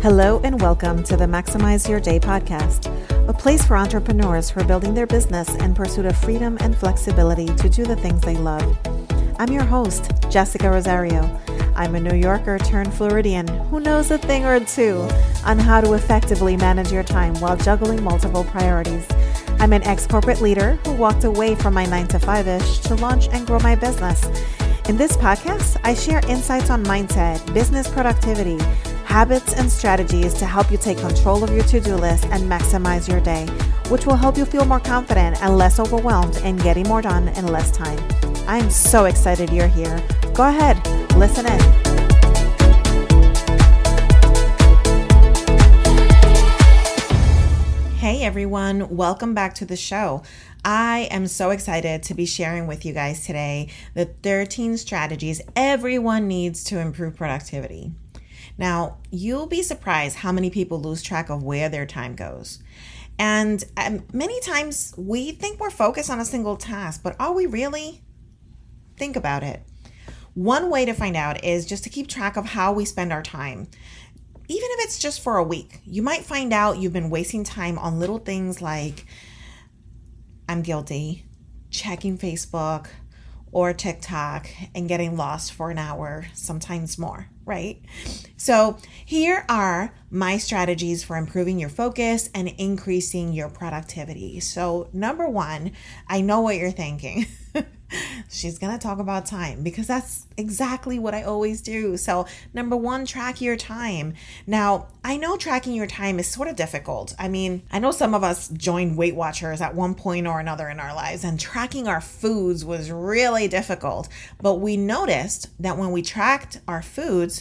Hello and welcome to the Maximize Your Day podcast, a place for entrepreneurs who are building their business in pursuit of freedom and flexibility to do the things they love. I'm your host, Jessica Rosario. I'm a New Yorker turned Floridian who knows a thing or two on how to effectively manage your time while juggling multiple priorities. I'm an ex-corporate leader who walked away from my 9-to-5-ish to launch and grow my business. In this podcast, I share insights on mindset, business productivity, habits, and strategies to help you take control of your to-do list and maximize your day, which will help you feel more confident and less overwhelmed in getting more done in less time. I am so excited you're here. Go ahead, listen in. Hey everyone, welcome back to the show. I am so excited to be sharing with you guys today the 13 strategies everyone needs to improve productivity. Now, you'll be surprised how many people lose track of where their time goes. And many times we think we're focused on a single task, but are we really? Think about it. One way to find out is just to keep track of how we spend our time. Even if it's just for a week, you might find out you've been wasting time on little things like, I'm guilty, checking Facebook or TikTok and getting lost for an hour, sometimes more, right? So here are my strategies for improving your focus and increasing your productivity. So number one, I know what you're thinking. She's going to talk about time because that's exactly what I always do. So number one, track your time. Now, I know tracking your time is sort of difficult. I mean, I know some of us joined Weight Watchers at one point or another in our lives, and tracking our foods was really difficult. But we noticed that when we tracked our foods,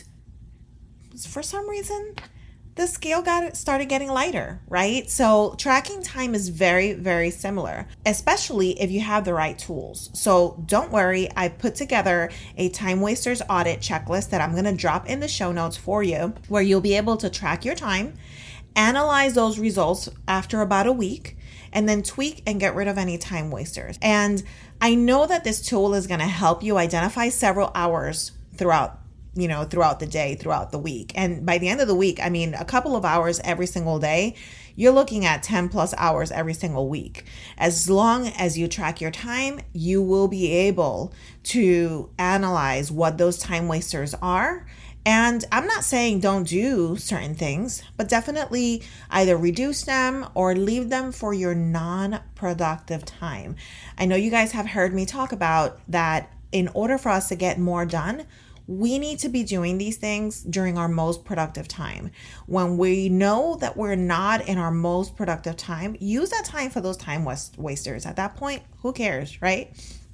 for some reason, the scale started getting lighter, right? So tracking time is very, very similar, especially if you have the right tools. So don't worry, I put together a time wasters audit checklist that I'm going to drop in the show notes for you, where you'll be able to track your time, analyze those results after about a week, and then tweak and get rid of any time wasters. And I know that this tool is going to help you identify several hours throughout the day, throughout the week. And by the end of the week, I mean, a couple of hours every single day, you're looking at 10 plus hours every single week. As long as you track your time, you will be able to analyze what those time wasters are. And I'm not saying don't do certain things, but definitely either reduce them or leave them for your non-productive time. I know you guys have heard me talk about that in order for us to get more done, we need to be doing these things during our most productive time. When we know that we're not in our most productive time, use that time for those time wasters. At that point, who cares, right?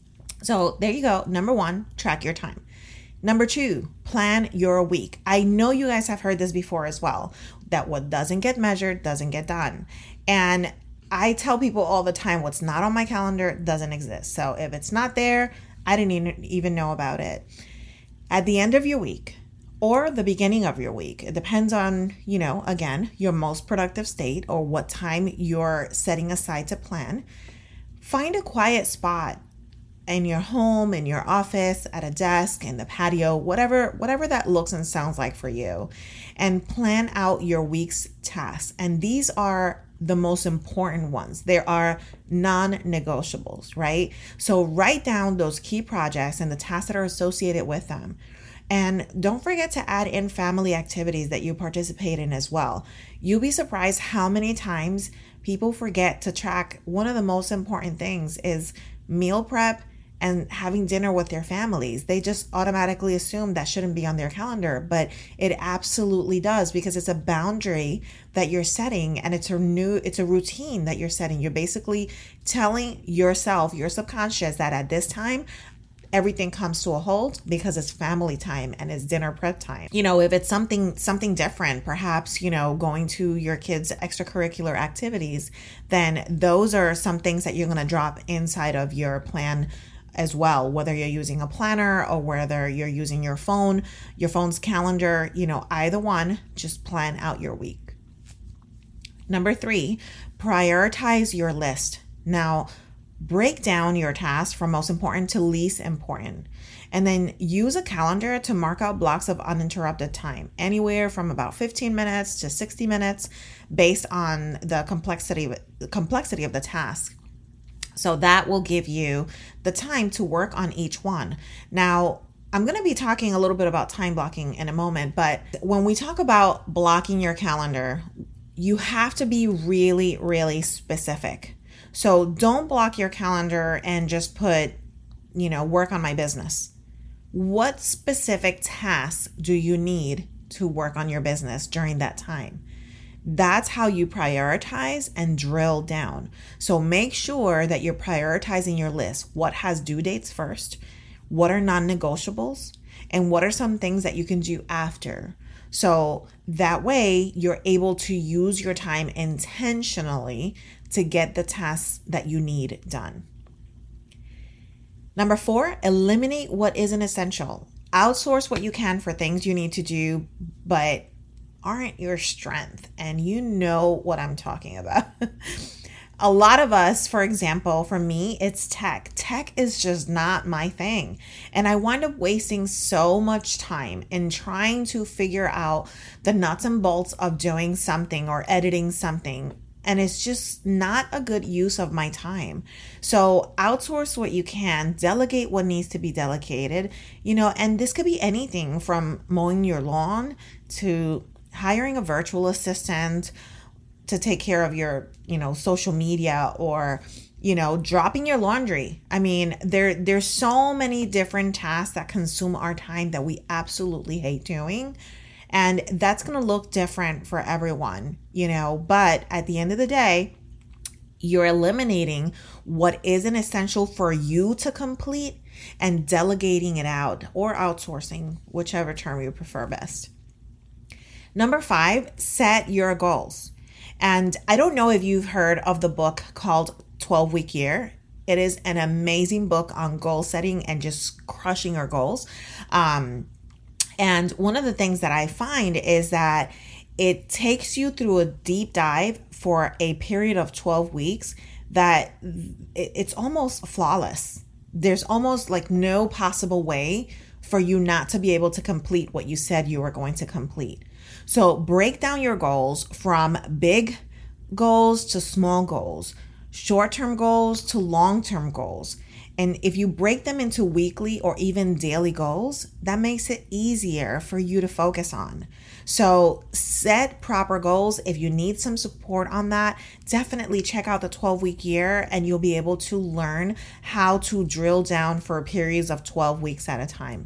So there you go. Number one, track your time. Number two, plan your week. I know you guys have heard this before as well, that what doesn't get measured doesn't get done. And I tell people all the time, what's not on my calendar doesn't exist. So if it's not there, I didn't even know about it. At the end of your week or the beginning of your week, it depends on, again, your most productive state or what time you're setting aside to plan. Find a quiet spot in your home, in your office, at a desk, in the patio, whatever that looks and sounds like for you, and plan out your week's tasks. And these are the most important ones. There are non-negotiables, right? So write down those key projects and the tasks that are associated with them. And don't forget to add in family activities that you participate in as well. You'll be surprised how many times people forget to track. One of the most important things is meal prep and having dinner with their families. They just automatically assume that shouldn't be on their calendar, but it absolutely does, because it's a boundary that you're setting, and it's a routine that you're setting. You're basically telling yourself, your subconscious, that at this time, everything comes to a halt because it's family time and it's dinner prep time. If it's something different, perhaps, going to your kids' extracurricular activities, then those are some things that you're going to drop inside of your plan as well, whether you're using a planner or whether you're using your phone's calendar, either one, just plan out your week. Number three, prioritize your list. Now, break down your tasks from most important to least important. And then use a calendar to mark out blocks of uninterrupted time, anywhere from about 15 minutes to 60 minutes based on the complexity of the task. So that will give you the time to work on each one. Now, I'm going to be talking a little bit about time blocking in a moment, but when we talk about blocking your calendar, you have to be really, really specific. So don't block your calendar and just put, work on my business. What specific tasks do you need to work on your business during that time? That's how you prioritize and drill down. So make sure that you're prioritizing your list. What has due dates first? What are non-negotiables? And what are some things that you can do after? So that way you're able to use your time intentionally to get the tasks that you need done. Number 4, eliminate what isn't essential. Outsource what you can for things you need to do, but aren't your strength. And you know what I'm talking about. A lot of us, for example, for me, it's tech. Tech is just not my thing. And I wind up wasting so much time in trying to figure out the nuts and bolts of doing something or editing something. And it's just not a good use of my time. So outsource what you can, delegate what needs to be delegated, and this could be anything from mowing your lawn to hiring a virtual assistant to take care of your, social media, or, dropping your laundry. I mean, there's so many different tasks that consume our time that we absolutely hate doing. And that's going to look different for everyone, but at the end of the day, you're eliminating what isn't essential for you to complete and delegating it out, or outsourcing, whichever term you prefer best. Number 5, set your goals. And I don't know if you've heard of the book called 12-Week Year. It is an amazing book on goal setting and just crushing our goals. And one of the things that I find is that it takes you through a deep dive for a period of 12 weeks that it's almost flawless. There's almost like no possible way for you not to be able to complete what you said you were going to complete. So break down your goals from big goals to small goals, short-term goals to long-term goals. And if you break them into weekly or even daily goals, that makes it easier for you to focus on. So set proper goals. If you need some support on that, definitely check out the 12-Week Year, and you'll be able to learn how to drill down for periods of 12 weeks at a time.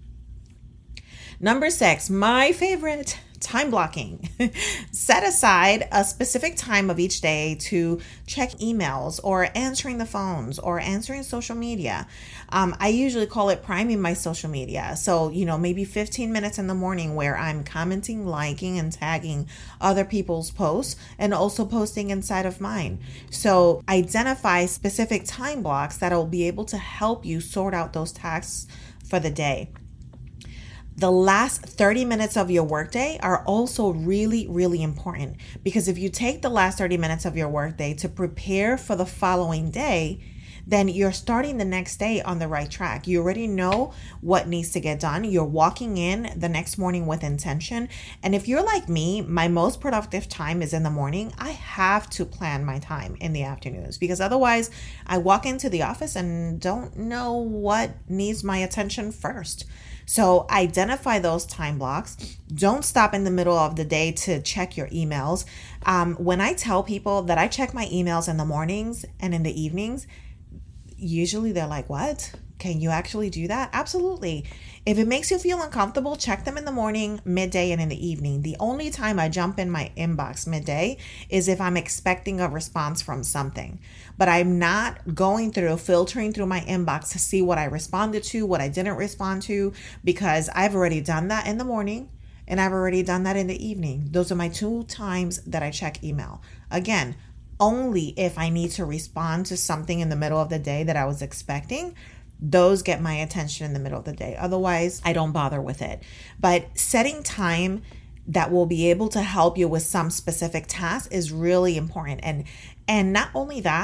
Number 6, my favorite, time blocking. Set aside a specific time of each day to check emails or answering the phones or answering social media. I usually call it priming my social media. So, maybe 15 minutes in the morning where I'm commenting, liking, and tagging other people's posts and also posting inside of mine. So identify specific time blocks that will be able to help you sort out those tasks for the day. The last 30 minutes of your workday are also really, really important, because if you take the last 30 minutes of your workday to prepare for the following day, then you're starting the next day on the right track. You already know what needs to get done. You're walking in the next morning with intention. And if you're like me, my most productive time is in the morning. I have to plan my time in the afternoons, because otherwise I walk into the office and don't know what needs my attention first. So identify those time blocks. Don't stop in the middle of the day to check your emails. When I tell people that I check my emails in the mornings and in the evenings, usually they're like, what? Can you actually do that? Absolutely. If it makes you feel uncomfortable, check them in the morning, midday, and in the evening. The only time I jump in my inbox midday is if I'm expecting a response from something. But I'm not filtering through my inbox to see what I responded to, what I didn't respond to, because I've already done that in the morning and I've already done that in the evening. Those are my 2 times that I check email. Again, only if I need to respond to something in the middle of the day that I was expecting. Those get my attention in the middle of the day. Otherwise, I don't bother with it. But setting time that will be able to help you with some specific task is really important. And not only that,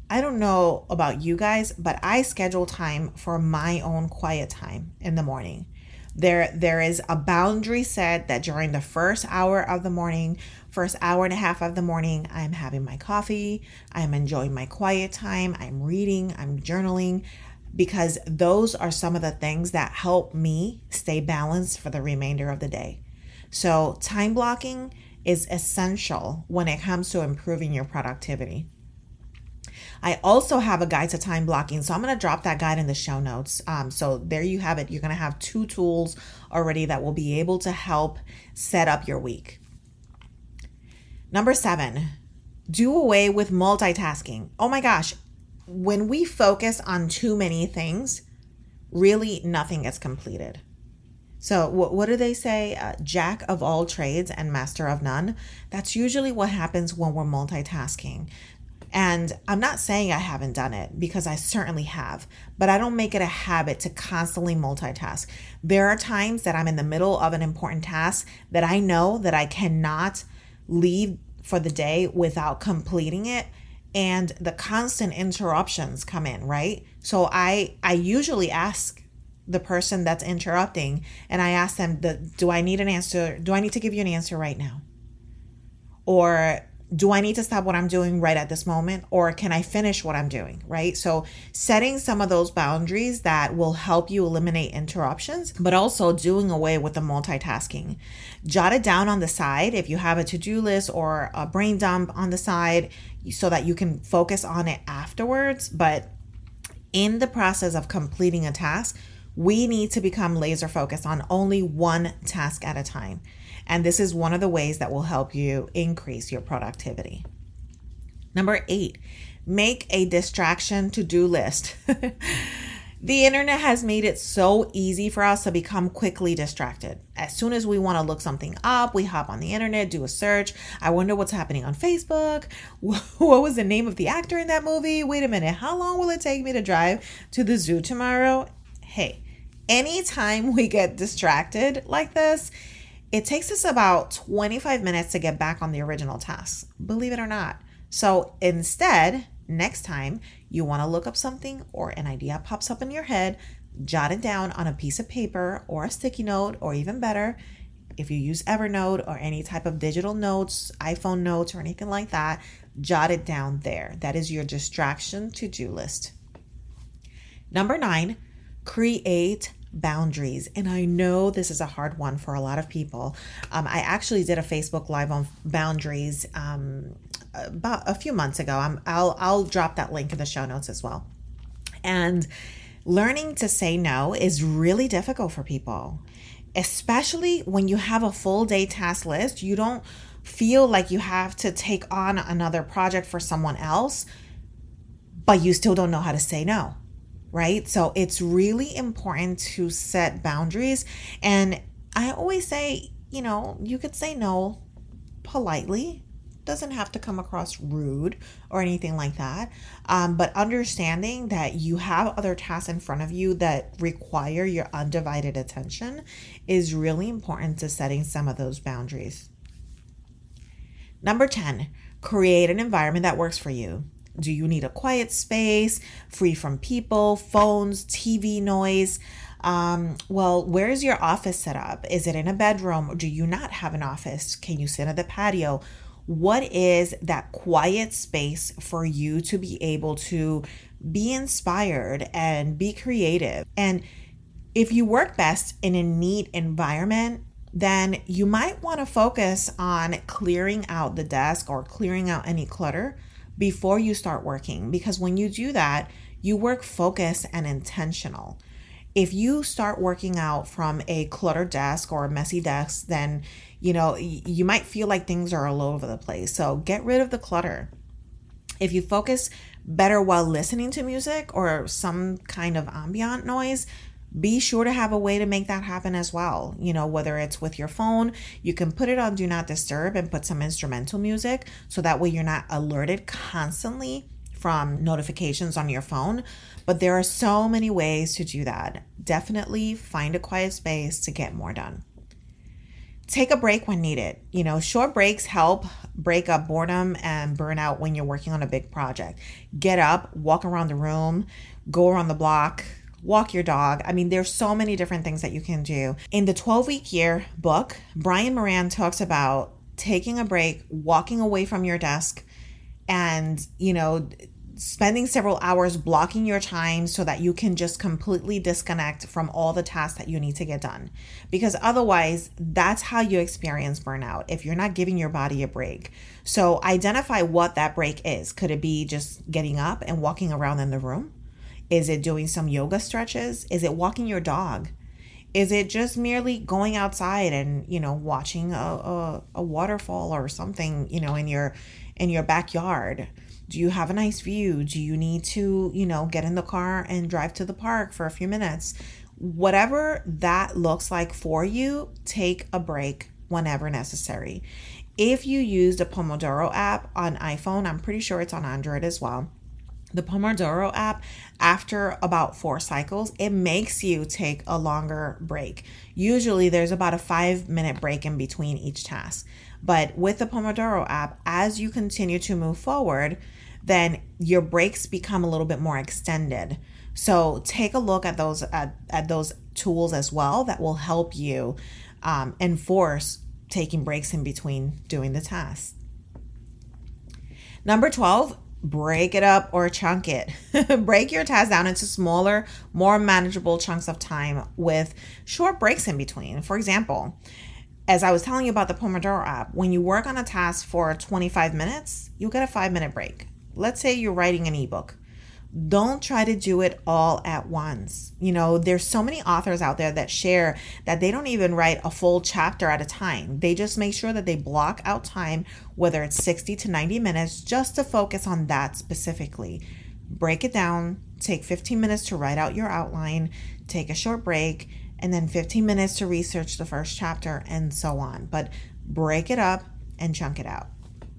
I don't know about you guys, but I schedule time for my own quiet time in the morning. There is a boundary set that during the first hour of the morning, first hour and a half of the morning, I'm having my coffee, I'm enjoying my quiet time, I'm reading, I'm journaling, because those are some of the things that help me stay balanced for the remainder of the day. So time blocking is essential when it comes to improving your productivity. I also have a guide to time blocking, so I'm going to drop that guide in the show notes. So there you have it. You're going to have 2 tools already that will be able to help set up your week. Number 7, do away with multitasking. Oh my gosh, when we focus on too many things, really nothing gets completed. So what do they say? Jack of all trades and master of none. That's usually what happens when we're multitasking. And I'm not saying I haven't done it, because I certainly have, but I don't make it a habit to constantly multitask. There are times that I'm in the middle of an important task that I know that I cannot leave for the day without completing it. And the constant interruptions come in, right? So I usually ask the person that's interrupting, and I ask them, do I need an answer? Do I need to give you an answer right now? Or do I need to stop what I'm doing right at this moment? Or can I finish what I'm doing, right? So setting some of those boundaries that will help you eliminate interruptions, but also doing away with the multitasking. Jot it down on the side if you have a to-do list or a brain dump on the side, so that you can focus on it afterwards. But in the process of completing a task, we need to become laser focused on only one task at a time. And this is one of the ways that will help you increase your productivity. Number 8, make a distraction to-do list. The internet has made it so easy for us to become quickly distracted. As soon as we want to look something up, we hop on the internet, do a search. I wonder what's happening on Facebook. What was the name of the actor in that movie? Wait a minute, how long will it take me to drive to the zoo tomorrow? Hey, anytime we get distracted like this, it takes us about 25 minutes to get back on the original task, believe it or not. So instead, next time you want to look up something or an idea pops up in your head, jot it down on a piece of paper or a sticky note, or even better, if you use Evernote or any type of digital notes, iPhone notes or anything like that, jot it down there. That is your distraction to-do list. Number 9, create boundaries. And I know this is a hard one for a lot of people. I actually did a Facebook Live on boundaries about a few months ago. I'll drop that link in the show notes as well. And learning to say no is really difficult for people, especially when you have a full day task list. You don't feel like you have to take on another project for someone else, but you still don't know how to say no. Right? So it's really important to set boundaries. And I always say, you could say no politely. Doesn't have to come across rude or anything like that. But understanding that you have other tasks in front of you that require your undivided attention is really important to setting some of those boundaries. Number 10, create an environment that works for you. Do you need a quiet space, free from people, phones, TV noise? Well, where's your office set up? Is it in a bedroom? Do you not have an office? Can you sit at the patio? What is that quiet space for you to be able to be inspired and be creative? And if you work best in a neat environment, then you might want to focus on clearing out the desk or clearing out any clutter before you start working, because when you do that, you work focused and intentional. If you start working out from a cluttered desk or a messy desk, then you might feel like things are all over the place. So get rid of the clutter. If you focus better while listening to music or some kind of ambient noise, be sure to have a way to make that happen as well. Whether it's with your phone, you can put it on Do Not Disturb and put some instrumental music, so that way you're not alerted constantly from notifications on your phone. But there are so many ways to do that. Definitely find a quiet space to get more done. Take a break when needed. Short breaks help break up boredom and burnout when you're working on a big project. Get up, walk around the room, go around the block, walk your dog. There's so many different things that you can do. In the 12-Week Year book, Brian Moran talks about taking a break, walking away from your desk, and, spending several hours blocking your time so that you can just completely disconnect from all the tasks that you need to get done. Because otherwise, that's how you experience burnout, if you're not giving your body a break. So identify what that break is. Could it be just getting up and walking around in the room? Is it doing some yoga stretches? Is it walking your dog? Is it just merely going outside and, watching a waterfall or something, in your backyard? Do you have a nice view? Do you need to, get in the car and drive to the park for a few minutes? Whatever that looks like for you, take a break whenever necessary. If you use the Pomodoro app on iPhone, I'm pretty sure it's on Android as well. The Pomodoro app, after about 4 cycles, it makes you take a longer break. Usually there's about a 5-minute break in between each task. But with the Pomodoro app, as you continue to move forward, then your breaks become a little bit more extended. So take a look at those tools as well that will help you enforce taking breaks in between doing the tasks. Number 12, break it up or chunk it. Break your task down into smaller, more manageable chunks of time with short breaks in between. For example, as I was telling you about the Pomodoro app, when you work on a task for 25 minutes, you'll get a 5-minute break. Let's say you're writing an ebook. Don't try to do it all at once. There's so many authors out there that share that they don't even write a full chapter at a time. They just make sure that they block out time, whether it's 60 to 90 minutes, just to focus on that specifically. Break it down, take 15 minutes to write out your outline, take a short break, and then 15 minutes to research the first chapter, and so on. But break it up and chunk it out.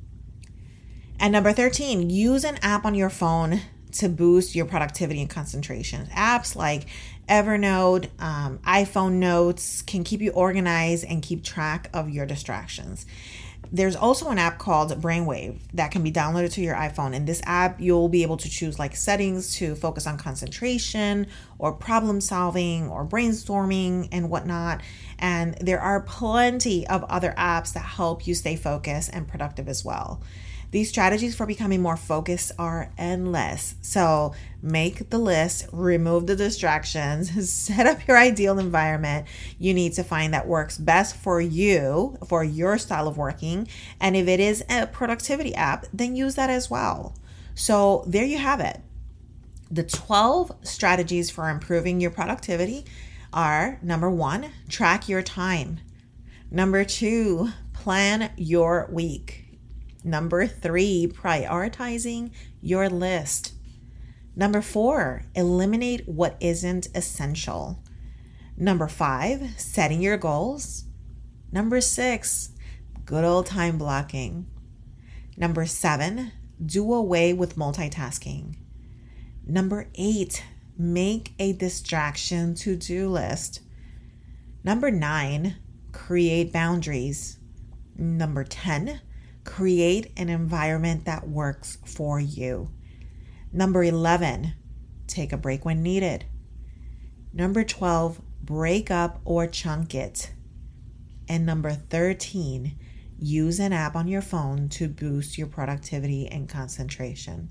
And number 13, use an app on your phone to boost your productivity and concentration. Apps like Evernote, iPhone Notes can keep you organized and keep track of your distractions. There's also an app called Brainwave that can be downloaded to your iPhone. In this app, you'll be able to choose settings to focus on concentration or problem solving or brainstorming and whatnot. And there are plenty of other apps that help you stay focused and productive as well. These strategies for becoming more focused are endless. So make the list, remove the distractions, set up your ideal environment you need to find that works best for you, for your style of working. And if it is a productivity app, then use that as well. So there you have it. The 12 strategies for improving your productivity are: number 1, track your time. Number 2, plan your week. Number 3, prioritizing your list. Number 4, eliminate what isn't essential. Number 5, setting your goals. Number 6, good old time blocking. Number 7, do away with multitasking. Number 8, make a distraction to-do list. Number 9, create boundaries. Number 10, create an environment that works for you. Number 11, take a break when needed. Number 12, break up or chunk it. And number 13, use an app on your phone to boost your productivity and concentration.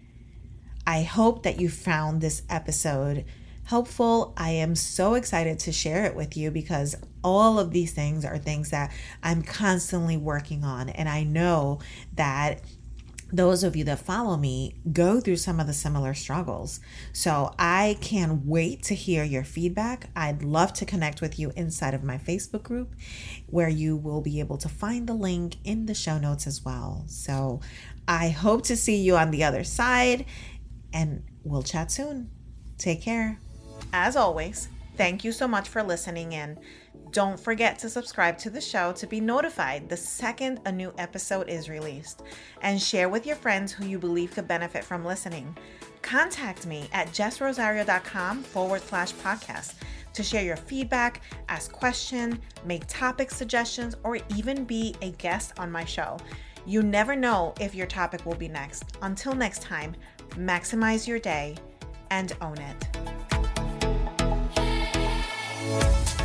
I hope that you found this episode helpful. I am so excited to share it with you because all of these things are things that I'm constantly working on. And I know that those of you that follow me go through some of the similar struggles. So I can't wait to hear your feedback. I'd love to connect with you inside of my Facebook group, where you will be able to find the link in the show notes as well. So I hope to see you on the other side, and we'll chat soon. Take care. As always, thank you so much for listening in. Don't forget to subscribe to the show to be notified the second a new episode is released, and share with your friends who you believe could benefit from listening. Contact me at jessrosario.com/podcast. to share your feedback, ask questions, make topic suggestions, or even be a guest on my show. You never know if your topic will be next. Until next time, maximize your day and own it.